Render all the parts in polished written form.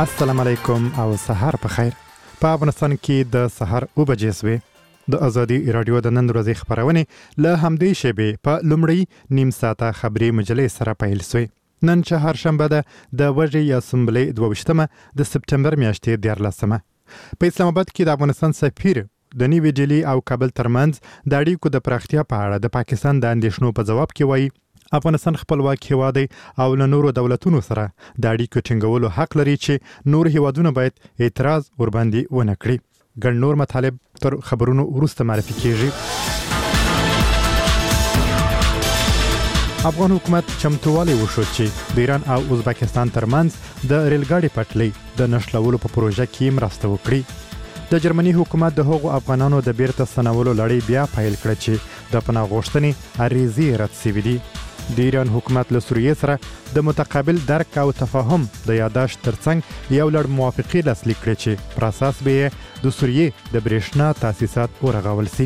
السلام علیکم او سحر په خیر. په افغانستان کې د سحر 9 بجې سوې. د ازادي رادیو د نن ورځې خبرونه له همدې شیبې په لومړی نیم ساعته خبري مجلې سره پیل سوې. نن چهارشنبه ده د وژې اسمبلی 22 د سپتمبر میاشتې 14مه. په اسلام آباد کې د افغانستان سفیر د نیوی ډیلی او کابل ترمنځ د اړیکو د پراختیا په اړه د پاکستان د اندېښنو په جواب کې وایي افغانستان خپلواک هیواد دی او له نورو دولتونو سره د اړیکو ټینګولو حق لري چې نور هیوادونه باید اعتراض ورباندې ونه کړي. ګڼ نور مطالب تر خبرونو وروسته معرفي کیږي. افغان حکومت چمتووالی وښود چې د ایران او ازبکستان ترمنځ د ریلګاډي پټلۍ د نښلولو په پروژه کې مرسته وکړي. د جرمني حکومت د هغو افغانانو د بیرته ستنولو لړۍ بیا پیل کړه چې د پناه غوښتنې عریضې رد شوې دي. د ایران حکومت له سوریې سره د متقابل درک او تفاهم د یاداشت ترڅنګ یو لړ موافقې لاسلیک کړې چې پر اساس به د سوریې د برېښنا تاسیسات ورغول شي.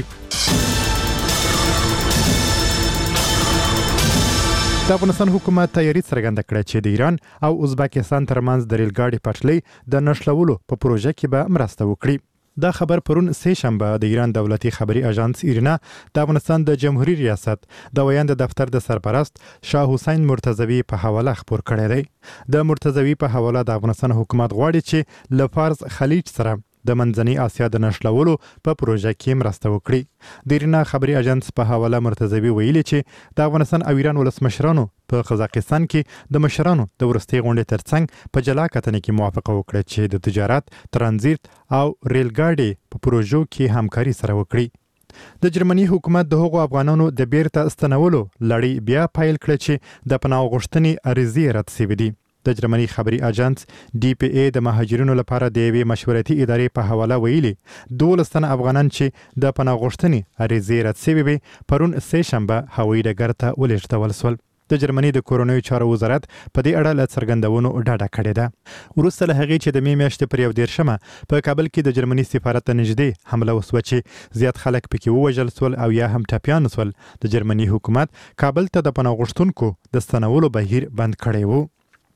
د افغانستان حکومت تیاری څرګنده کړه چې د ایران او ازبکستان ترمنځ د ریلګاډي پټلۍ د نښلولو په پروژه کې به مرسته وکړي. دا خبر پرون سه شنبه د ایران دولتي خبري اژانس ایرنا د افغانستان د جمهوریت ریاست د ویاند دفتر د سرپرست شاه حسین مرتضوی په حواله خبر کړی دی. د مرتضوی په حواله د افغانستان حکومت غواړي چې له فارس خلیج سره د منځنۍ اسیا د نښلولو په پروژه کې مرسته وکړي. د ایرنا خبري اژانس په حواله مرتضوی ویلي چې د افغانستان او ایران ولسمشرانو په قزاقستان کې د مشرانو د ورستي غونډې ترڅنګ په جلا کتنې کې موافقه وکړه چې د تجارت، ترانزیت او ریلګاډي په پروژو کې همکاري سره وکړي. د جرمني حکومت د هغو افغانانو د بیرته ستنولو لړۍ بیا پیل کړه چې د پناه غوښتنې عریضې رد شوې دي. د جرمني خبري اژانس ډي پی ای د مهاجرینو لپاره د یوې مشورتي ادارې په حواله ویلي 12 تنه افغانان چې د پناه غوښتنې عریضې رد شوې وي پرون سه شنبه هوایي ډګر ته ولېږدول شول. د جرمني د کورنیو چارو وزارت په دې اړه له څرګندونو ډاډه کړې ده. وروسته له هغې چې د مې میاشتې پر 11 په کابل کې د جرمني سفارت ته نږدې حمله وسوه چې زیات خلک پکې ووژل شول او یا هم ټپیان شول، د جرمني حکومت کابل ته د پناه غوښتونکو د ستنولو بهیر بند کړی و.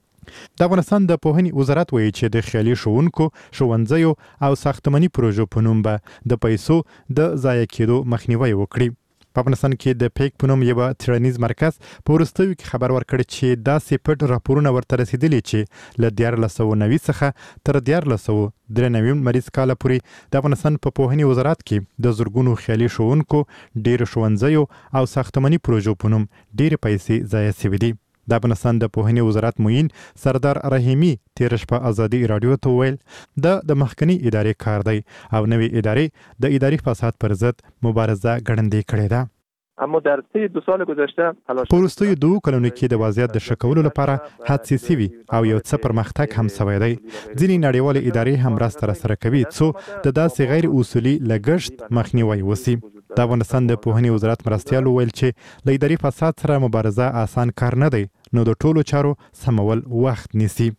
د افغانستان د پوهنې وزارت وایي چې د خیالي ښوونکو، ښوونځیو او ساختماني پروژو په نوم به د پیسو د ضایع کېدو مخنیوی وکړي. په افغانستان کې د پیک په نوم یو څېړنیز مرکز په وروستیو کې خبر ورکړ چې داسې پټ راپورونه ورته رسیدلي چې له 1490 څخه تر 1493 مریض کاله پورې د افغانستان په پوهنې وزارت کې د زرګونو خیالي ښوونکو، ډېرو ښوونځیو او ساختماني پروژو په نوم ډېرې پیسې ضایع شوې دي. د افغانستان د پوهنې وزارت معین سردار رحیمی تیر شپه ازادي رادیو ته ویل د مخکنی ادارې کار دی او نوې ادارې د اداري فساد پر ضد مبارزه ګړندۍ کړې ده. اما در طی 2 سال گذشته په وروستیو 2 کلونو کې د وضعیت د ښه کولو لپاره هڅې شوي او یو څه پرمختګ هم شوی دی. ځینې نړیوالې ادارې هم مرسته راسره کوي څو د داسې غیر اصولي لګښت مخنیوی وشي. د افغانستان د پوهنې وزارت مرستیال وویل چې له اداري فساد سره مبارزه آسان کار نه دی، نو د ټولو چارو سمول وخت نیسي.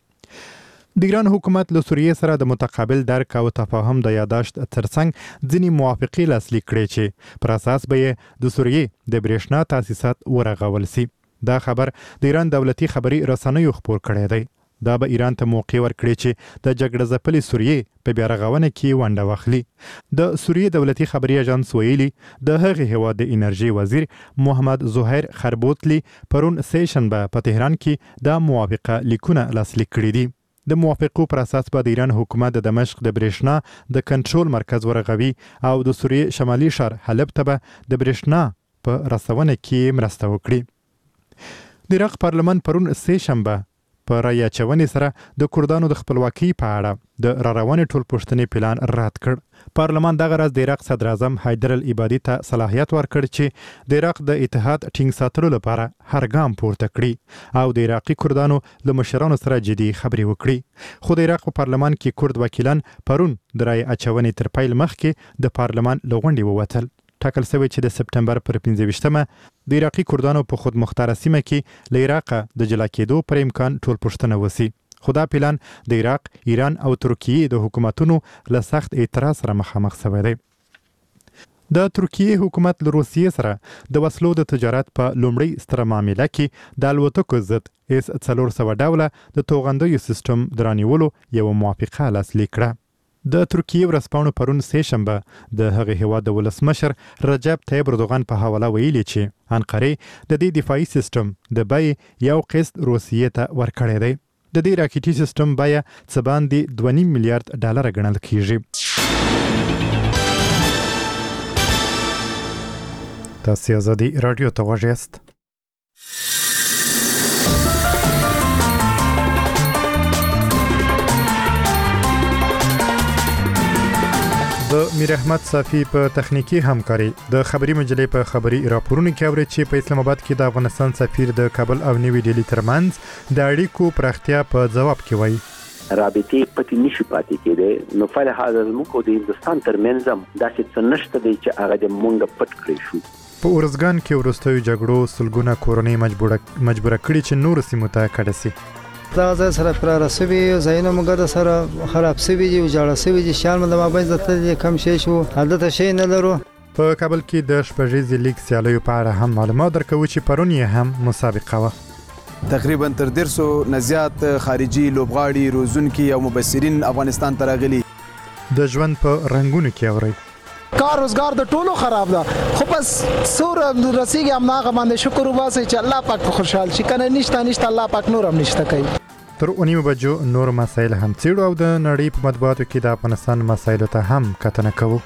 د ایران حکومت له سوریې سره د متقابل درک او تفاهم د یاداشت ترڅنګ ځینې موافقې لاسلیک کړې چې پر اساس به د سوریې د برېښنا تاسیسات ورغول شي. دا خبر د ایران دولتي خبري رسنیو خپور کړی دی. دا به ایران ته موقع ورکړي چې د جګړه ځپلې سوریې په بیا رغونه کې ونډه واخلي. د سوریې دولتي خبري اژانس ویلي د هغې هیواد د انرژي وزیر محمد زهیر خربوتلی پرون سه شنبه په تهران کې د موافقه لیکونه لاسلیک کړي دي. د موافقو پر اساس به د ایران حکومت د دمشق د برېښنا د کنټرول مرکز ورغوي او د سوریې شمالي ښار حلب ته به د برېښنا په رسونه کې مرسته وکړي. د عراق پارلمان پرون سه شنبه په رایه اچونې سره د کردانو د خپلواکۍ په اړه د راروانې ټولپوښتنې پلان رد کړ. پارلمان دغه ورځ د عراق صدر اعظم حیدر العبادي ته صلاحیت ورکړ چې د عراق د اتحاد ټینګ ساتلو لپاره هر ګام پورته کړي او د عراقي کردانو له مشرانو سره جدي خبرې وکړي. خو د عراق په پارلمان کې کرد وکیلان پرون د رایه اچونې تر پیل مخکې د پارلمان له غونډې ووتل. ټاکل شوی چې د سپتمبر پر 15مه د عراقي کردانو په خود مختاره سیمه کې له عراق د جلا کېدو پر امکان ټولپوښتنه وشي. خو دا پلان د عراق، ایران او ترکیې د حکومتونو له سخت اعتراض سره مخامخ شوی دی. د ترکیه حکومت له روسیې سره د وسلو د تجارت په لومړۍ ستره معامله کې د الوتکو ضد S-400 ډوله د توغندیو سیستم درانیولو یو موافقه لاسلیک کړه. د ترکیه ورځپاڼو پرون سه شنبه د هغه هیواد د ولسمشر رجب طیب اردوغان په حواله ویلي چې انقره د دې دفاعي سیستم د بیې یو قسط روسیې ته ورکړی دی. د دې راکټي سیستم بیه څه باندې 2.5 میلیارډ ډالر ګڼل کیږي. تاسو آزادي رادیو ته غوږ یاست. د میر احمد صافی په تخنیکی همکاري د خبري مجلې په خبري راپورونو کې اوري چې په اسلام آباد کې د افغانستان سفیر د کابل او نیوی ډیلی ترمنځ د اړیکو پراختیا په جواب کې وایي رابطې پټې نشي پاتې کېدې. نو فعلا حاضر موږ د هندستان ترمنځ داسې څه نشته دی چې هغه د مونږ پټ کړی شو. په اورزګان کې وروستیو جګړو سلګونه کورنۍ مجبوره کړي چې نور سیمو ته کډه سي. دا ځای سره پر رسوي زینو موږ د سره خراب سوي دي او جوړ سوي دي شال مده مابین زته کم شي شو حالت شي نه لرو. په کابل کې د شپږیزې لیګ سیالیو په اړه هم معلومات درکوي چې پرون یې هم مسابقه وه. تقریبا تر 150 نه زیات خارجي لوبغاړي روزونکي او مبصرین افغانستان ته راغلي. د ژوند په رنگونو کې اوري کار روزګار د ټولو خراب ده خو بس سور رسیږي هم هغه باندې شکر وباسي چې الله پاک خوشحال شي کنه نشته الله پاک نور هم نشته کوي. تر 9 بجو نور مسایل هم څیړو او د نړۍ په مطبوعاتو کې د افغانستان مسایلو ته هم کتنه کوو.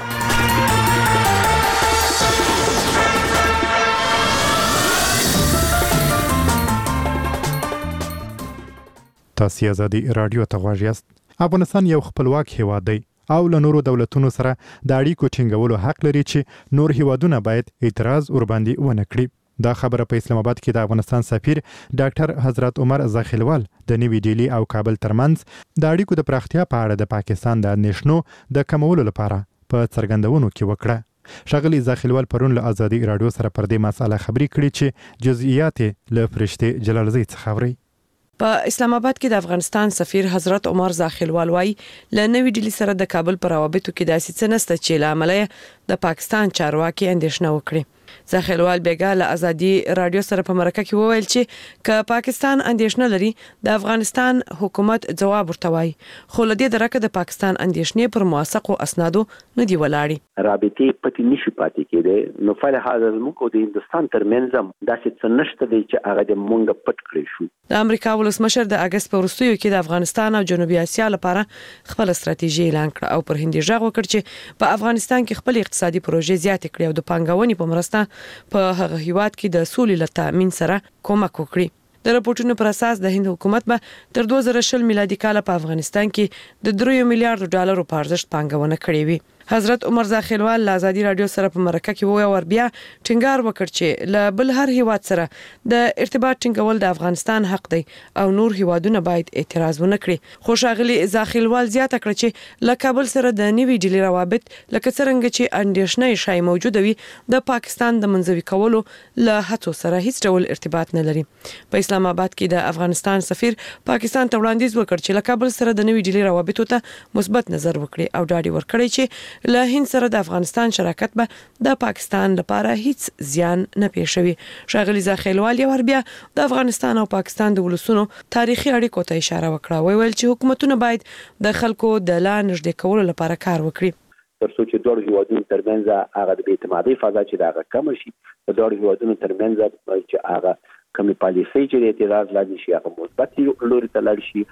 تاسو آزادي رادیو ته غوږ یاست. افغانستان یو خپلواک هیواد دی او له نورو دولتونو سره د اړیکو ټینګولو حق لري چې نور هیوادونه باید اعتراض ورباندې ونه کړي. دا خبره په اسلام آباد کې د افغانستان سفیر ډاکټر حضرت عمر زاخیلوال د نیوی ډیلی او کابل ترمنځ د اړیکو د پراختیا په اړه د پاکستان د اندېښنو د کمولو لپاره په څرګندونو کې وکړه. ښاغلي زاخیلوال پرون له آزادي رادیو سره پر دې مسله خبرې کړې چې جزئیات له فرشته جلالزی څخه اوري. په اسلام آباد کې د افغانستان سفیر حضرت عمر زاخیلوال وايي ل نوی ډیلی سره د کابل پر روابطو کې داسې څه نشته چې لامل د پاکستان چارواکي اندېښنه وکړي. زاخیلوال بیګا له آزادي رادیو سره په مرکه کې وویل چې ک پاکستان اندېښنه لري د افغانستان حکومت جواب ورته وایي خو له دې درکه د پاکستان اندېښنې پر موثقو اسنادو نه دی ولاړې. رابطې پټې نشي پاتې کېدې. نو فعلا حاضر موږ د هندستان ترمنځ داسې څه نشته دی چې هغه د مونږ پټ کړی شو. د امریکا ولسمشر د اگست په وروستیو کې د افغانستان او جنوبي اسیا لپاره خپل ستراتیژي اعلان کړ او پر هندي ژغ وکړ چې په افغانستان کې خپل اقتصادي پروژې زیات کړي او د پانګونې په مرسته په هغه هیواد کې د سولې لپاره تامین سره کومک وکړي. د راپورټونو پر اساس د هند حکومت به تر 2020 میلادي کال په افغانستان کې د 3 میلیارډ ډالرو په ارزښت پانګونه کړې وي. حضرت عمر زاخیلوال له آزادي رادیو سره په مرکه کې وویل ور بیا ټینګار وکړ چې له بل هر هیواد سره د ارتباط ټینګول د افغانستان حق دی او نور هیوادونه باید اعتراض ونه کړي. خو ښاغلي زاخیلوال زیاته کړ چې له کابل سره د نیوی ډیلی روابط لکه څنګه چې اندېښنه شای موجوده وي د پاکستان د منځوي کولو له هڅو سره هیڅ ډول ارتباط نه لري. په اسلام آباد کې د افغانستان سفیر پاکستان ته وړاندیز وکړ چې له کابل سره د نیوی ډیلی روابطو ته مثبت نظر وکړي او ډاډ ورکړي چې له هند سره د افغانستان شراکت به د پاکستان لپاره هیڅ زیان نه پېښوي. ښاغلي زاخیلوال یو بیا د افغانستان او پاکستان د ولسونو تاریخي اړیکو ته اشاره وکړه. ویل چې حکومتونه باید د خلکو د لا نږدې کولو لپاره کار وکړي. ترڅو چې دوه هیوادونو ترمنځ هغه د اعتمادي فضا چې دا کم شي په دوه هیوادونو ترمنځ چې هغه کومې پالیسۍ چې اعتراض لاندې شي هغه مثبت لوري ته لاړ شي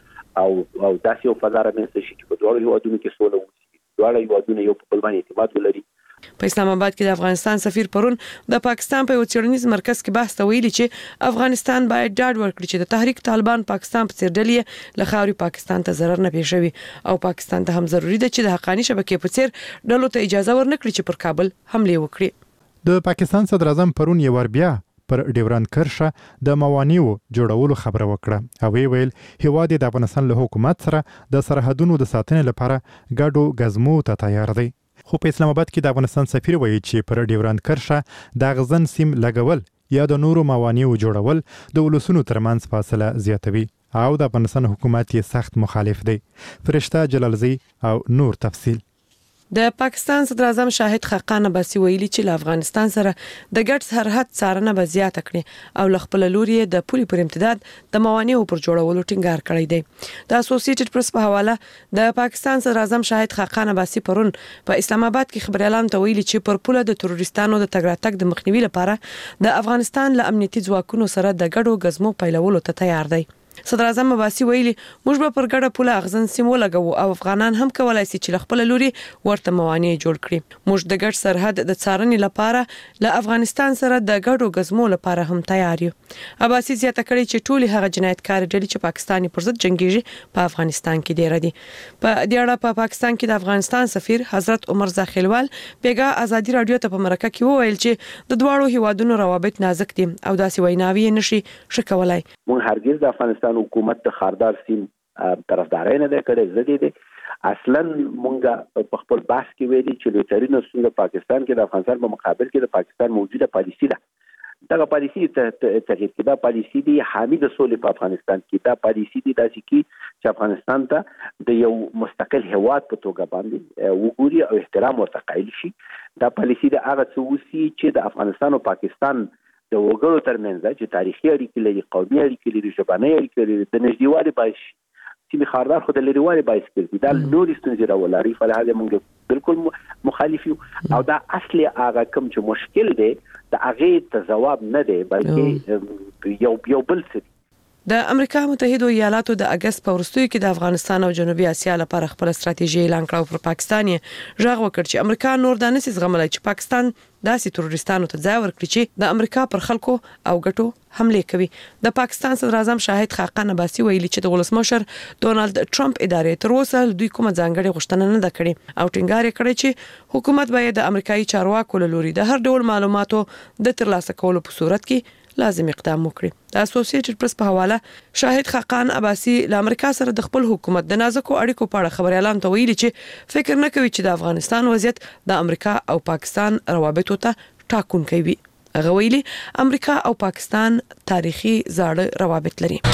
او داسې یو فضا رامنځته شي چې په دوه هیوادونو کې سوله وشي دواړه هیوادونه یو په بل باندې اعتماد ولري. په اسلام آباد کې د افغانستان سفیر پرون د پاکستان په یو څېړنیز مرکز کې بحث ویلي چې افغانستان باید ډاډ ورکړي چې د تحریک طالبان پاکستان په څېر ډلې له خاورې پاکستان ته ضرر نه پېښوي او پاکستان ته هم ضروري ده چې د حقاني شبکې په څېر ډلو ته اجازه ورنکړي چې پر کابل حمله وکړي. د پاکستان صدر اعظم پرون یو بیا پر ډیورند کرښه د موانیو جوړولو خبره وکړه او ویل هیواد د افغانستان له حکومت سره د سرحدونو د ساتنې لپاره ګډو غزمو ته تیار دی. خو په اسلام آباد کې د افغانستان سفیر وایي چې پر ډیورند کرښه د غزن سیم لګول یا د نورو موانیو جوړول د ولسونو ترمنځ فاصله زیاتوي او د افغانستان حکومت یې سخت مخالف دی. فرشته جلالزی او نور تفصیل. د پاکستان صدر اعظم شاهد خاقان عباسي ویلي چې له افغانستان سره د ګډ سرحد څارنه به زیاته کړي او له خپل لوري د پولي پر امتداد د موانعو پر جوړولو ټینګار کړی دی. د اسوسییټډ پریس په حواله د پاکستان صدر اعظم شاهد خاقان عباسي پرون په اسلام آباد کې خبري اعلان ته ویلي چې پر پوله د تروریستانو د تګ راتګ د مخنیوي لپاره د افغانستان له امنیتي ځواکونو سره د ګډو غزمو پیلولو ته تیار دی. صدر اعظم عباسي ویلي موږ به پر ګډه پوله اغزن سیمو لګو او افغانان هم کولای شي چې خپل لوري ورته موانع جوړ کړي. موږ د ګډ سرحد د څارنې لپاره له افغانستان سره د ګډو غزمو لپاره هم تیار یو. عباسي زیاته کړی چې ټول هغه جنایتکار ډلې چې پاکستاني پر ضد جنگیږي په افغانستان کې ډیر دي. په دې اړه په پاکستان کې د افغانستان سفیر حضرت عمر زاخیلوال بیګا ازادي رادیو ته په مرکه کې وویل چې د دواړو هیوادونو روابط نازک دي او داسې ویناوي نشي شکولای. مون هرگز د افغانستان حکومت د خاردار سیم طرفداري نه کړي. زدي دي اصلا مونږه په خپل بحث کې ویلي چې د ترینو ستونزې د پاکستان کې د افغانستان په مقابل کې د پاکستان موجوده پالیسی ده. دا پالیسی تغیر کې دا پالیسی دی حامد سولې په افغانستان کې دا پالیسی دی داسې چې افغانستان ته د یو مستقل هیواد په توګه باندې وګوري او احترام ورته قایل شي. دا پالیسی د هغه څه وسی چې د افغانستان او پاکستان د وګړو ترمنځ چې تاریخي اړیکې لري، قومي اړیکې لري، ژبنۍ اړیکې لري، د نږدېوالي باعث شي چې خاردار خو د لريوالي باعث کېږي. دا نورې ستونزې راولاري فلهذا موږ بالکل مخالف یو او دا اصلي هغه کوم چې مشکل دی د هغې ته ځواب نه دی بلکې یو بل څه. د امریکا متحده ایالاتو د اگست په وروستیو کې د افغانستان او جنوبي اسیا لپاره خپل ستراتیژي اعلان کړه او پر پاکستان یې ژغ وکړ چې امریکا نور د نسي زغملای چې پاکستان داسې تروریستانو ته ځای ورکړي چې د امریکا پر خلکو او ګټو حمله کوي. د پاکستان صدر اعظم شاهد خاقان عباسي ویلي چې د ولسمشر ډونالد ټرمپ ادارې تر اوسه دوی کومه ځانګړې غوښتنه نه ده کړې او ټینګار یې کړی چې حکومت باید د امریکایي چارواکو له لوري د هر ډول معلوماتو د ترلاسه کولو په صورت کې لازم اقدام وکړي. د اسوسییټډ پریس په حواله شاهد خاقان عباسي له امریکا سره د خپل حکومت د نازکو اړیکو په اړه خبري اعلان ته ویلي چې فکر نه کوي چې د افغانستان وضعیت د امریکا او پاکستان روابطو ته ټاکونکی وي. هغه ویلي امریکا او پاکستان تاریخي زاړه روابط لري.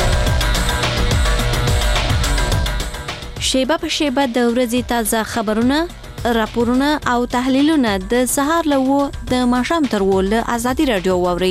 شیبه په شیبه د ورځې تازه خبرونه، راپورونه او تحلیلونه د سهار له د ماښام تر ول ازادي رادیو واوري.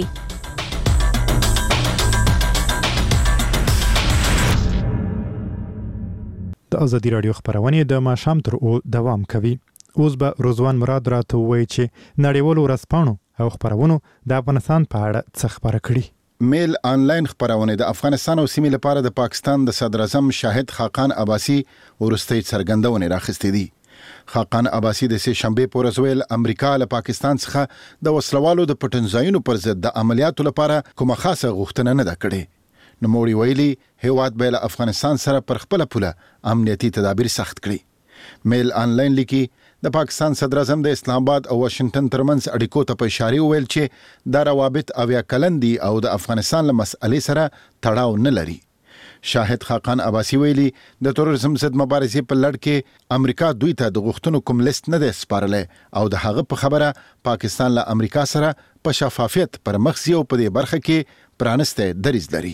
د ازادي رادیو خبرونه د ماښام تر او دوام کوي. اوس به روزوان مراد راته وایي چې نړیوال ورځپاڼو او خبرونو د افغانستان په اړه څه خبره کړي. میل آنلاین خبرونه د افغانستان او سیمې لپاره د پاکستان د صدر اعظم شاهد خاقان عباسي ورستۍ څرګندونه راخستې دي. خاقان عباسي د سه شنبه په ورځ ویل امریکا له پاکستان څخه د وسلوالو د پټنځایونو پر ضد د عملیاتو لپاره کومه خاصه غوښتنه نه ده کړې. نو موري ویلي هیواد به له افغانستان سره پر خپل پوله امنیتي تدابیر سخت کړي. میل آنلاین لیکي د پاکستان صدر اعظم د اسلام آباد او واشنگټن ترمنځ اړیکو ته په اشاره ویل چې دا روابط اویا کلن دي او د افغانستان له مسئلې سره تړاو نه لري. شاهد خاقان عباسي ویلي د تروریزم ضد مبارزې په لړ کې امریکا دوی ته د غوښتنو کوم لیست نه دی سپارلی او د هغه په خبره پاکستان له امریکا سره په شفافیت پر مخزي او په دې برخه کې پرانسته دریز لري.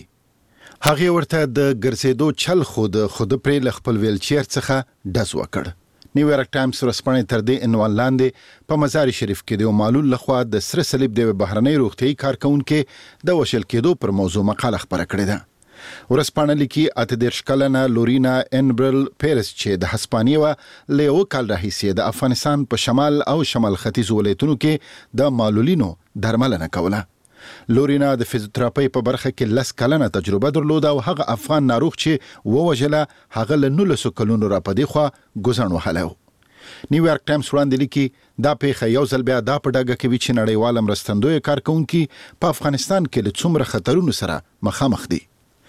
هغه ورته د ګرځېدو چل خود پرې ل خپل ویلچیر څخه ډز وکړ. نیویارک ټایمز ورسپانې تر دې عنوان لاندې په مزار شریف کې د معلول لخوا د سره صلیب د بهرنۍ روغتيایي کارکونکو د وشل کېدو پر موضوع مقاله خبره کړې ده. ورسپانې لیکي اته د شکلنه لورینا انبرل پیرس چې د هسپانیا له یو کال راهیسې د افغانستان په شمال او شمال ختیځ ولایتونو کې د معلولینو درملنه کوله. لورینا د فزیوتراپي په برخه کې 10 کلنه تجربه درلوده او هغه افغان ناروغ چې ووجله هغه له 19 کلونو را پدې خو ګزن وهلو. نیویارک ټایمز وړاندې لیکي دا پیښه یو ځل بیا دا په ډاګه کوي چې نړیوال مرستندوی کارکونکو په افغانستان کې له څومره خطرونو سره مخامخ دي.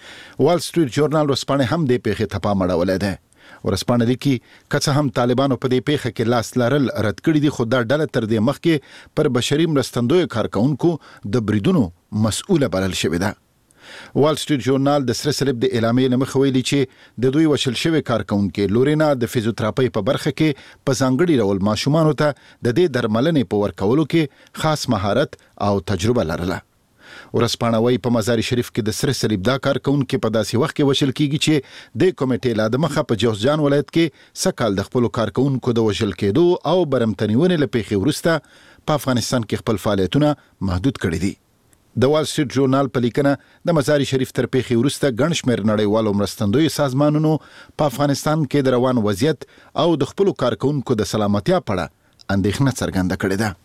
وال سټریټ جورنال ورسپانې هم دې پیښې ته پام اړولې ده. ورسپانې لیکي که څه هم طالبانو په دې پیښه کې لاس لرل رد کړی دي خو دا ډله تر دې مخکې پر بشري مرستندوی کارکونکو د بریدونو مسؤله بلل شوې ده. وال سټریټ جورنال د سره صلیب د اعلامیې نه مخ ویلي چې د دوی وشل شوی کارکونکو لورینا د فزیوتراپي په برخه کې په ځانګړي ډول ماشومانو ته د دې درملنې په ورکولو کې خاص مهارت او تجربه لرله. ورسپانوي په مزار شریف کې د سره صلیب دا کارکونکو په داسې وخت کې وشل کیږي چې د کمیټې لا د مخه په جوزجان ولایت کې سکهال د خپل کارکونکو د وشل کېدو او برمتنیونې لپاره ورسته په افغانستان کې خپل فعالیتونه محدود کړي دي. د وال سټریټ ژورنال په لیکنه د مزار شریف تر پیښې وروسته ګڼ شمېر نړیوالو مرستندوی سازمانونو په افغانستان کې د روان وضعیت او د خپل کارکونکو د سلامتیا په اړه اندېښنه څرګنده کړې ده.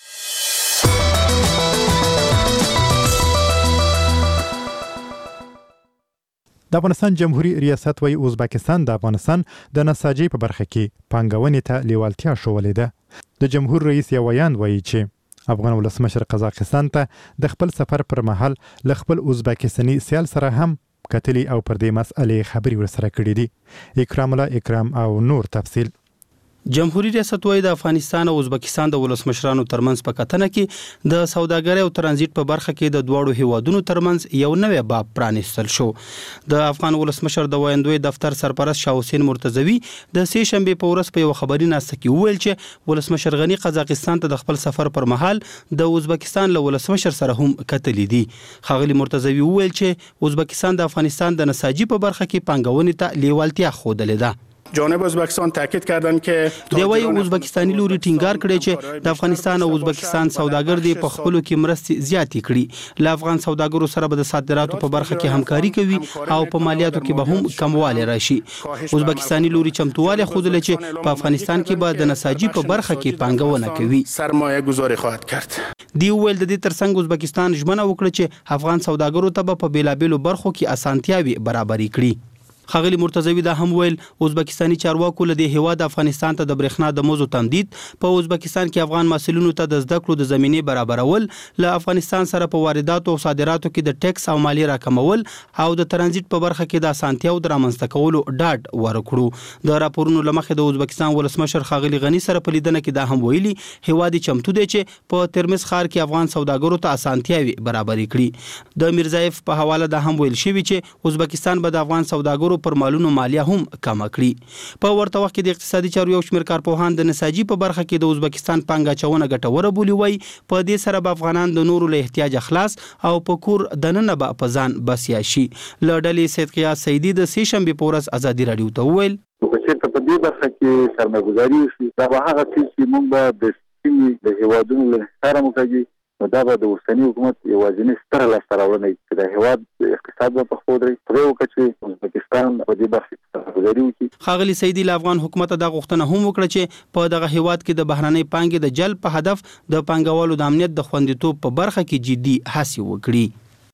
د افغانستان جمهوریت ریاست وایي ازبکستان د افغانستان د نساجي په برخه کې پانګونې ته لیوالتیا ښولې ده. د جمهور رئیس یو ویاند وایي چې افغان ولسمشر قزاقستان ته د خپل سفر پر مهال له خپل ازبکستاني سیال سره هم کتلي او پر دې مسئلې خبرې ورسره کړې دي. اکرام الله اکرام او نور تفصیل. جمهوریت ریاست وایي د افغانستان او ازبکستان د ولسمشرانو ترمنځ په کتنه کې د سوداګرۍ او ترانزیت په برخه کې د دواړو هیوادونو ترمنځ یو نوې باب پرانیستل شو. د افغان ولسمشر د ویاندوی دفتر سرپرست شاه حسین مرتضوی د سه شنبه په ورځ په یو خبري ناسته کې وویل چې ولسمشر غنی قزاقستان ته د خپل سفر پر مهال د ازبکستان له ولسمشر سره هم کتلي دي. ښاغلي مرتضوی وویل چې ازبکستان د افغانستان د نساجي په برخه کې پانګونې ته لیوالتیا ښودلې ده. جانب ازبکستان تاکید کردن که دی وایي ازبکستاني لوري ټینګار کړی چې د افغانستان او ازبکستان سوداګر دي په خپلو کې مرستې زیاتې کړي. له افغان سوداګرو سره به د صادراتو په برخه کې همکاري کوي او په مالیاتو کې به هم کموالی راشي. ازبکستاني لوري چمتووالی ښودلی چې په افغانستان کې به د نساجي په برخه کې پانګونه کوي. سرمایه گذاری خواهد کرد. دی ویل د دې ترڅنګ ازبکستان ژمنه وکړه چې افغان سوداګرو ته به په بیلابیلو برخو کې اسانتیاوي برابرې کړي. ښاغلي مرتضوی دا هم ویل ازبکستاني چارواکو له دې هیواد افغانستان ته د برېښنا د موضوع تمدید په ازبکستان کې افغان محصلینو ته د زده کړو د زمینې برابرول، له افغانستان سره په وارداتو او صادراتو کې د ټیکس او مالیې راکمول او د ترانزیت په برخه کې د اسانتیاو د رامنځته کولو ډاډ ورکړو. د راپورونو له مخې د ازبکستان ولسمشر ښاغلي غني سره په لیدنه کې دا هم ویلي هیواد چمتو دی چې په ترمز ښار کې افغان سوداګرو ته اسانتیاوي برابرې کړي. د میرزایف په حواله دا هم ویل شوی چې ازبکستان به د افغان سوداګرو پر مالونو مالیه هم کم کړي. په ورته وخت کې د اقتصادي چارو یو شمېر کارپوهان د نساجي په برخه کې د ازبکستان پانګه اچونه ګټوره بولي. وایي په دې سره به افغانان د نورو له احتیاج خلاص او په کور دننه به په ځان بسیا شي. له ډلې سید قیاس سیدي د سه شنبې په ورځ ازادي راډیو ته وویل چې په دې برخه کې سرمایه‌ګذاري وشي دا به هغه څه چې موږ به د سیمې د هیوادونو له احترام وکړي. دا به د اوسني حکومت یوازینی ستره لاسته راوړنه چې د هیواد اقتصاد به په خپل ډول پرې وکړي چې ازبکستان په دې برخه کې سرمایه‌ګذاري وکړي. ښاغلي سیدي له افغان حکومت د غوښتنه هم وکړه چې په دغه هیواد کې د بهرنۍ پانګې د جلب په هدف د پانګوالو د امنیت د خوندیتوب په برخه کې جدي هڅې وکړي.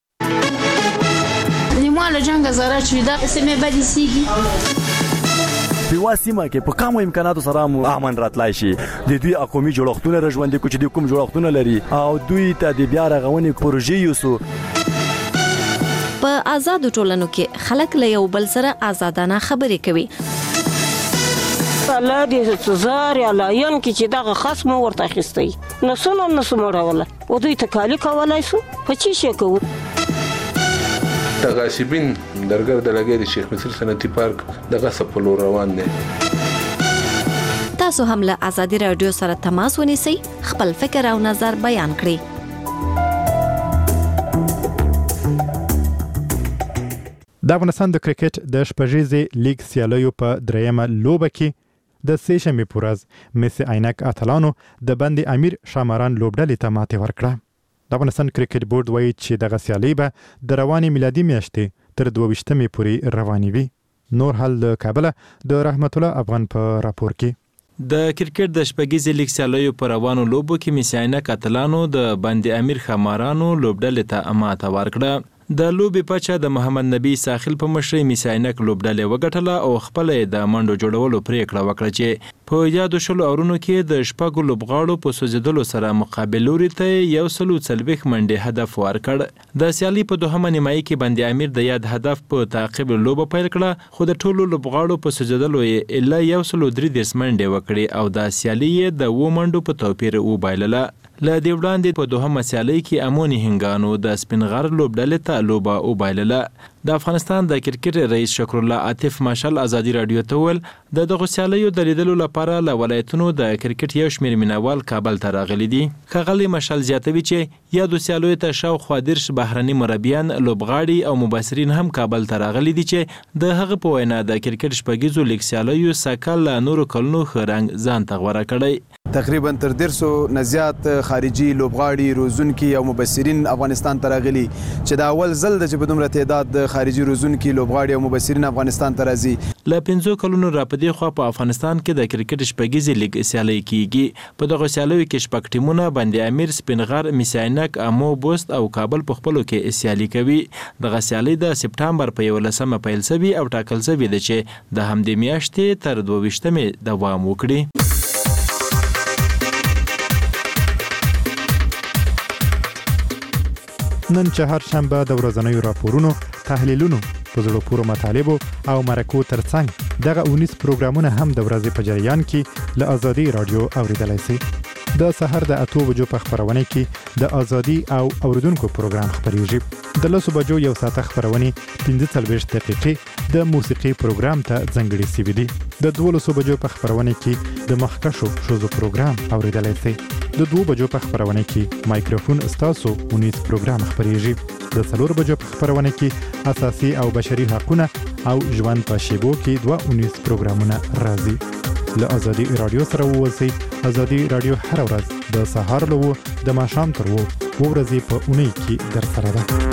لیمو جنگ زراعت شوی دا سیمه بدی سیږي په واسمه کې په کومو امکاناتو سره مو امن راتلای شي. د دوی اقومي جوړښتونه رژوندې کوي چې د کوم جوړښتونه لري او دوی ته د بیا رغونې پروژې یوسو. په آزادو ټولنو کې خلک له یو بل سره آزادانه خبرې کوي. الله دې تزار یا لاین کې چې دغه خصم ورته اخیستی نسو مړوله او دوی تکالی کولای سو په چی شي کوو. د غاصبین درګر د لګي د شیخ مصر صنعتي پارک د غصب په لور روان دي. تاسو هم له آزادي رادیو سره تماس ونیسئ، خپل فکر او نظر بیان کړئ. د افغانستان د کرکټ د شپږیزې لیګ سیالیو په دریمه لوبه کې د سه شنبې په ورځ مس عینک اتلانو د بند امیر شامران لوبډلې ته ماتې ورکړه. د افغانستان کرکټ بورډ وایي چې دغه سیالي به د روانې میلادي میاشتې تر 22مې پورې روانې وي. نور حال د کابل د رحمت الله افغان په راپور کې د کرکټ د شپږیزې لیګ سیالیو په روانو لوبو کې مس عینک اتلانو د بند امیر شامرانو لوبډلې ته ماتې ورکړه. د لوبې پچه د محمد نبی ساحل په مشرۍ مس عینک لوبډلې وګټله او خپل د منډو جوړولو پریکړه وکړه چې په یادو شلو اورونو کې د شپږو لوبغاړو په سوځیدلو سره مقابل لوري ته 140 منډې هدف ورکړ. د سیالي په دوهمه نیمایي کې بند امیر د یاد هدف په تعقیب لوبه پیل کړه، خو د ټولو لوبغاړو په سوځیدلو یې الا 133 منډې وکړې او د سیالي د 2 منډو په توپیر وبایلله. ل دې وړاندې په دوهمه سیالۍ کې امونی هنګانو د سپینغر لوبډلې ته لوبه وبایلله. د افغانستان د کرکټ رئیس شکر الله عاطف ماشال ازادي رادیو ته ول د دغه سیالیو د لیدلو لپاره له ولایتونو د کرکټ یو شمېر مینوال کابل ته راغلي دي. ښاغلی ماشال زیاتوي چې یادو سیالیو ته شاوخوا 10 بهرني مربیان، لوبغاړي او مبصرین هم کابل ته راغلي دي چې د هغه په وینا د کرکټ شپږیزو لیګ سیالیو سکل له نورو کلونو ښه رنګ ځان ته غوره کړی. تقریبا تر 150 نه زیات خارجي لوبغاړي، روزونکي او مبصرین افغانستان ته راغلي چې د اول ځل د دومره تعداد د خارجي روزونکي لوبغاړي او مبصرین افغانستان ته راځي. له 15 کلونو راپدې خو په افغانستان کې د کرکټ شپږیزې لیګ سیالي کیږي. په دغه سیالیو کې شپږ ټیمونه بند امیر، سپینغر، میساینک، امو، بوست او کابل په خپلو کې سیالي کوي. دغه سیالي د سپټمبر په 11مه پیل شوې او ټاکل شوې ده چې د همدې میاشتې تر 22مې دوام وکړي. نن چهارشنبه د ورځنیو راپورونو، تحلیلونو، په زړه پورو مطالبو او مرکو ترڅنګ دغه 19 پروګرامونه هم د ورځې په جریان کې له ازادي رادیو اوریدلای شئ. د سحر د 8 بجو په خبرونه کې د ازادي او اوریدونکو پروګرام خبريږي. د 10 بجو یو ساعت خبرونه 45 دقیقې د موسیقي پروګرام ته ځانګړي سوي دي. د 12 بجو په خبرونه کې د مخکشو شوزو پروګرام اوریدلای شئ. د 2 بجو په خبرونه کې مایکروفون استاسو 19 پروګرام خبريږي. د 4 بجو په خبرونه کې اساسي او بشري حقوقونه او ژوند په شیبو کې 19 پروګرامونه راځي. له ازادي رادیو سره ووسئ. ازادي رادیو هر ورځ د سهار له د ماښام تر ورځې په اونۍ کې در سره ده.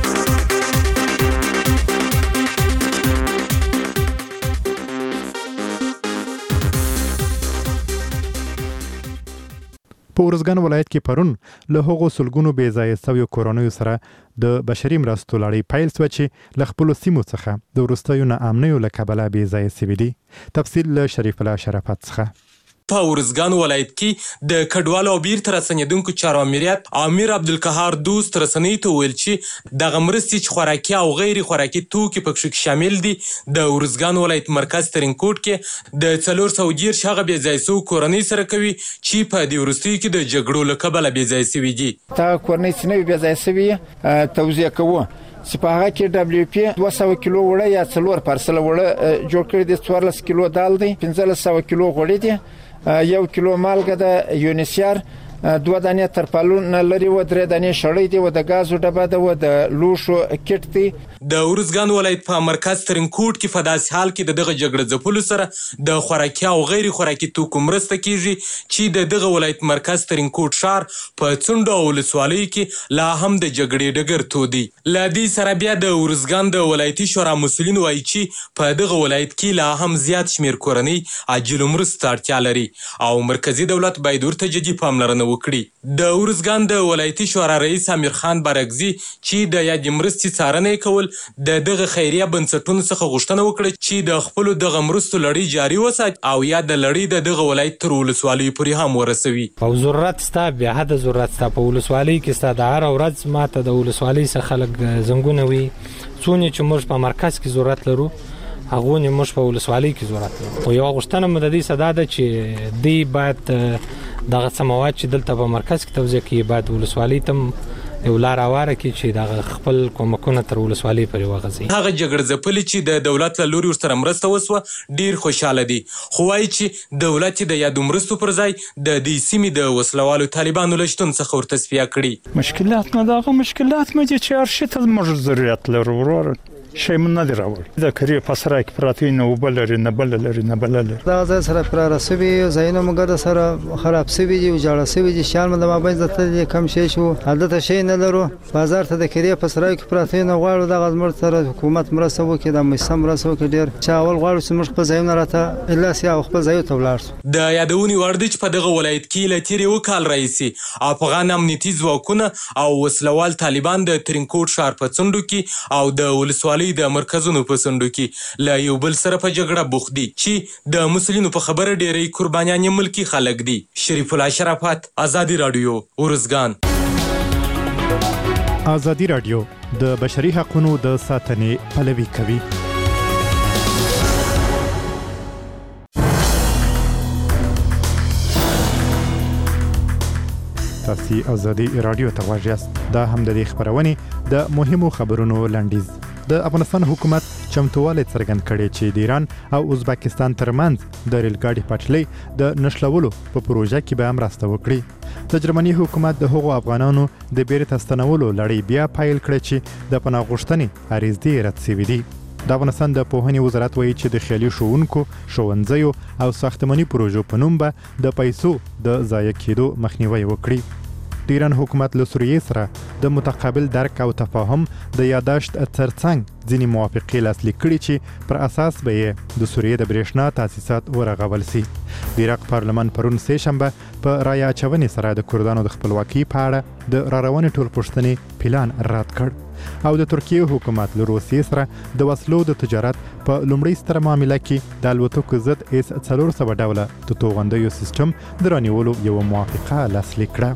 په ورځګان ولایت کې پرون له هغو سلګونو بې ځایه شویو کورنیو سره د بشري مرستو لړۍ پیل شوه چې له خپلو سیمو څخه د وروستیو ناامنیو له کبله بې ځایه شوي دي. تفصیل له شریف الله شرافت څخه. په ورځګان ولایت کې د کډوالو او بیرته راستنېدونکو چارو امریت امیر عبدالقهار دوست رسنۍ ته ویل چې دغه مرستې چې خوراکي او غیر خوراکي توکي پکې شامل دي د ورځګان ولایت مرکز ترینکوټ کې د 410 هغه بې ځایه شوو کورنۍ سره کوي چې په دې وروستیو کې د جګړو له کبله بې ځایه شوي دي. تا کورنۍ چې نوي بې ځایه شوي توضیح کوو چې په هغه کې WP 200 کیلو وړه یا 4 پارسل وړه جوړ کړي دي. 14 کیلو دال دي، 1500 کیلو غوړي دي، 1 کیلو مالګه د یونیسیار، 2 دانې ترپالون لري و، 3 دانې شړۍ دي و، د غازو ډبه ده و، د لوښو کټ دی. د ورځګان ولایت په مرکز ترینکوټ کې په داسې حال کې دغه جګړه ځپلو سره د خوراکي او غیر خوراکي توکو مرسته کیږي چې دغه ولایت مرکز ترینکوټ ښار په څنډو او ولسوالیو کې لا هم د جګړې ډګر تودي. له دې سره بیا د ورځګان د ولایتي شورا مسؤلین وایي چې په دغه ولایت کې لا هم زیات شمیر کورنۍ عاجلو مرستو ته اړتیا لري او مرکزي دولت باید ورته جدي پاملرنه وکړي. د ورځګان د ولایتي شورا رئیس امیر خان بارګزي چې د یادې مرستې څارنه یې کول د دغه خیریه بنسټونو څخه غوښتنه وکړه چې د خپلو دغه مرستو لړۍ جاري وساتي او یا د لړۍ د دغه ولایت تر ولسوالیو پورې هم ورسوي. او ضرورت ستا بیا حد ضرورت ستا په ولسوالۍ کې ستا د هر ورځ ماته د ولسوالۍ څخه خلک زنګونه وي څونه چې موږ په مرکز کې ضرورت لرو هغه نه موږ په ولسوالۍ کې ضرورت لرو. او یو غوښتنه مو د دې صدا ده چې دی باید دغه سماوات چې دلته په مرکز کې توزیع کړي باید ولسوالۍ تم یو لار اواره کې چې د خپل کومکونه تر ولسوالۍ پورې وغځي. هغه جګړه ځپلي چې د دولت له لوري ورسره مرسته وسوه ډیر خوشاله دي، خو وایي چې دولت د یادو مرستو پر ځای د دې سیمې د وسلوالو طالبانو له شتون څخه ورتصفیه کړي. مشکلات نه دغه مشکلات مې چې هر شي ته موږ ضرورت لرو ورور شي من نه راوړي. د کری په سره کې پراتی نه وبلري نه بللري نه بللري دا ځای سره پر رسوي زاینه موږ سره خراب سوي دي او جاړه سوي دي شال مده ما باندې ته کم شي شو عادت شي نه لرو. بازار ته د کری په سره کې پراتی نه غواړو د غزمر سره حکومت مرسته وکړي د مسم مرسته وکړي ډیر چاول غواړو چې موږ په ځایونه راته الا سیا خپل ځای ته ولاړ. د یادونی وړ چې په دغه ولایت کې لتیری وکال رئیسي افغان امنیتي ځواکونه او وسلوال طالبان د ترینکوټ ښار په څنډو کې او د ولسوالۍ د مرکزونو په څنډو کې له یو بل سره په جګړه بوخت دي چې د مسلمانانو په خبره ډېری قربانیان ملکی خلک دي. شریف الله شرافت، ازادي رادیو، ورځګان. ازادي رادیو د بشري حقوقو د ساتنې پلوي کوي. تاسو ازادي رادیو ته غواړئ دا هم د خبرونه د مهمو خبرونو لاندیز د افغانستان حکومت چمتواله څرګند کړي چې د ایران او ازبکستان ترمنځ د ریل ګاډي پټلۍ د نښلولو په پروژه کې به مرسته وکړي د جرمني حکومت د هغو افغانانو د بیرته ستنولو لړۍ بیا پایل کړي چې د پناه غوښتنې اریزدي رد شوې دي د افغانستان د پوهنې وزارت وایي چې د خیالي ښوونکو ښوونځیو او ساختماني پروژو په نوم به د پیسو د ضایع کېدو مخنیوي وکړي د ایران حکومت له سوریې سره د متقابل درک او تفاهم د یاداشت ترڅنګ ځینې موافقې لاسلیک کړي چې پر اساس به د سوریې د برېښنا تاسیسات ورغول شي د عراق پارلمان پرون سه شنبه په رایه اچونې سره د کردانو د خپلواکۍ په اړه د راروانې ټولپوښتنې پلان رد کړ او د ترکیه حکومت له روسیې سره د وسلو د تجارت په لومړی ستر معاملې کې د الوتکو ضد اس 400 ډوله د توغندیو سیستم د رانیولو یو موافقه لاسلیک کړه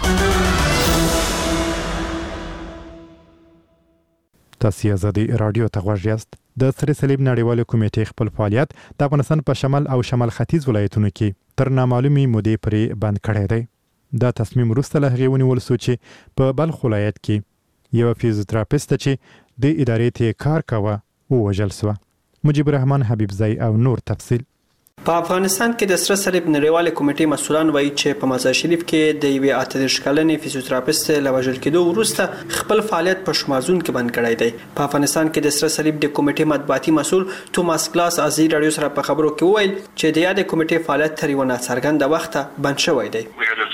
تاسو ازادي رادیو ته غواړئ د سری صلیب نړیوال کمیټې خپل فعالیت د افغانستان په شمال او شمال ختیځ ولایتونو کې تر نامعلومي مودې پورې بند کړی دی دا تصمیم وروسته له هغې ونیول شو چې په بلخ ولایت کې یو فیزیوتراپیست چې د ادارې ته کار کاوه ووژل شو مجيب الرحمن حبیبزی او نور تفصیل په افغانستان کې د سره صلیب نړیوال کمیټې مسؤلان وایي چې په مزار شریف کې د یوې 38 کلنې فیزیوتراپیست له وژل کېدو وروسته خپل فعالیت په شمازون کې بند کړی دی په افغانستان کې د سره صلیب د کمیټې مطبوعاتي مسؤل توماس کلاس ازي رادیو سره په خبرو کې وویل چې د یاد کمیټې فعالیت تر یو ناڅرګنده وخته بند شوی دی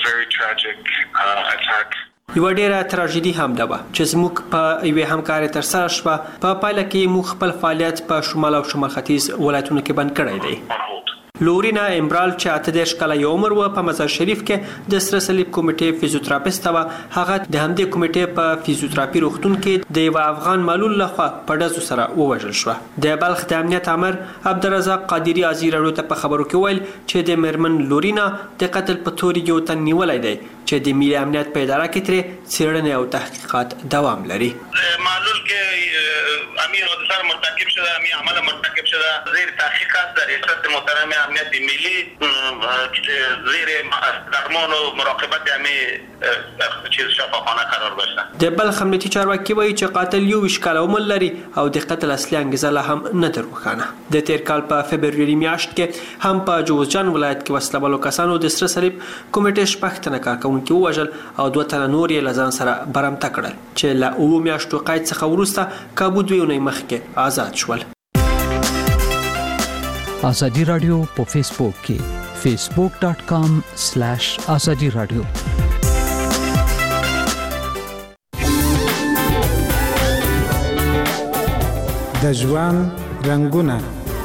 یو ډیره تراژیدي هم ده چې زموږ په یوې همکارۍ تر سره شوه په پایله کې موږ خپل فعالیت په شمال او شمال ختیځ ولایتونو کې بند کړی دی لورینا امبرال چې 38 کاله یو عمر و په مزار شریف کې د سره صلیب کمیټې فیزیوتراپیست و هغه د همدې کمیټې په فیزیوتراپي روغتون کې د یو افغان معلول لخوا په ډزو سره ووژل شو د بلخ د امنیت امر عبدالرزاق قادری ازي رادیو ته په خبرو کې ویل چې د مرمن لورینا د قتل په تور یو تن نیولای دی چې د ملي امنیت په اداره کې تر څېړنې او تحقیقات دوام لري معلول کې امیر غدسر مرتکب شده امیر عمل مرتکب شده زیر تحقیقات در ریاست محترم امنیت ملی زیر درمان و مراقبت امیر چیز شفاخانه قرار داشته د بلخ امنیتي چارواکي وایي چې قاتل یو وشکاله عمر لري او د قتل اصلي انګیزه لا هم نه دروخانه د تیر کال په فبروري میاشت کې هم په جوزجان ولایت کې وسلوالو کسانو د سره صلیب کمیټې شپږ کارکونکي ووژل او 2 تنه نور یې له ځان سره برمته کړل چې له 9 میاشتو قید څخه وروسته کابو 2 اونۍ مخکې آزاد شول ازادي رادیو په فیسبوک کې facebook.com/azadi radio د ژوند رنگونه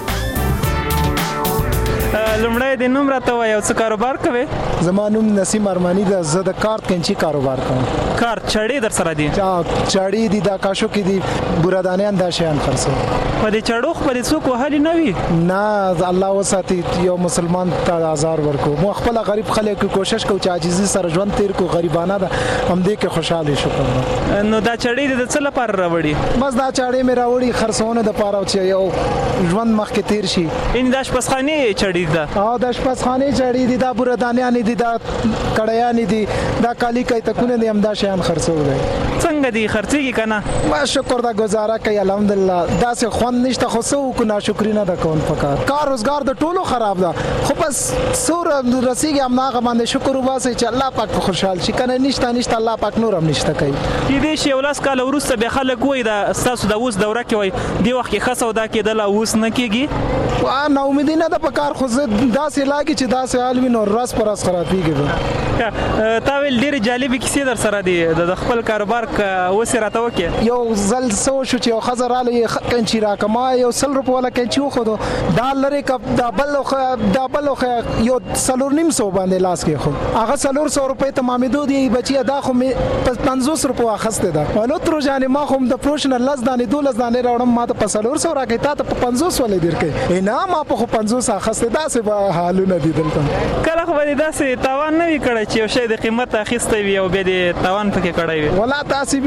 لمړی د نوم راته وایي او څه کاروبار کوي زما نوم نسیم ارمانی ده زه د کارت کینچی کاروبار کوم کارت چړې در سره دي چړې دي دا کاشو کې دي بورادانیان دا شیان خرڅو په دې چړو خو په څوک وهلي نه وي نه الله وساتي یو مسلمان ته آزار ورکو مو خپل غریب خلک کوشش کو چې عاجزي سره ژوند تیر کو غریبانه ده هم دې کې خوشاله شو نو دا چړې د څه لپاره راوړي بس دا چړې مې راوړي خرڅونه د پاره چې یو ژوند مخکې تیر شي ان د شپسخانه چړې ده او د شپسخانه چړې دي دا بورادانیان دي دا کړیان دي دا کالی کوي تکونه دي هم دا شیان خرڅو دي څنګه دي خرڅيږي کنه ما شکر دا گزاره کوي الحمدلله دا څه خوند نشته خو سو کو ناشکری نه ده کون پکار کار روزګار د ټولو خراب ده خو بس سور رسیږي هم هغه باندې شکر وباسي چې الله پاک خوشحال شي کنه نشته الله پاک نور هم نشته کوي دې شی ولاس کال ورسته به خلک وای دا تاسو د اوس دوره کې وای دی وخت کې خاصه ودا کېدل اوس نه کېږي نو امید نه ده پکار خو دا سه لاګي چې دا سه عالمي نور راس پر راس خرابيږي تا ویل ډېر جالب کیسې در سره دي د خپل کاروبار وسه راته وکي یو زل سو شو چې یو خزراله کنچی راکما یو 100 روپیا ولا کنچی خو دا لری کپ دا بلوخ یو 350 باندې لاس کې خو هغه 300 روپیا تمامېدو دی بچي دا خو 500 روپیا خسته ده ولو تر ځانې ما خو د پروشنل لاس دانې 2 لاس دانې راوړم ما ته 500 راکې تا ته 500 ولې درکې نه ما په 500 خسته دا څه به حالونه دي دلته کله خو به دا څه تاوان نه وی کړی چې یو شی د قیمت اخیسته وي او به د تاوان پکې کړی وي ولا تاسو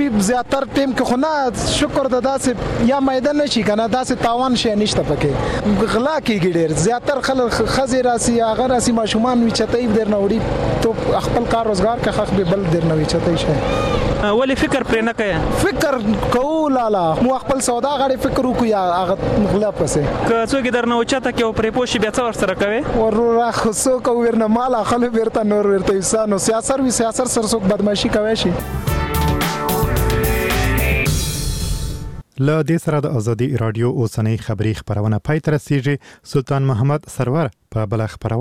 وي زیاتر ټیم کې خو نه شکر د داسې یا میدان نشي کنه داسې تاوان شي نشته پکې غلا کېږي ډېر زیاتر خلک خزې راسي هغه راسي ماشومان وي چتای در نه وړي تو خپل کار روزګار کې حق به بل در نه وي چتای شي ولی فکر پرې نه کوي فکر کوو لالا مو خپل سودا غړي فکر وکړو یا هغه غلا پسې که څوک در نه اوچته کې او پرې پوښي بیا څه ورسره کوي ور راخصو کو ورنه مال خلک ورته نور ورته انسانو سیاست وی سیاست سره څوک بدمعشي کوي شي له دې سره د ازادي رادیو اوسنۍ خبری خبرونه پای ته رسیږي. سلطان محمد سرور په بل خبرونه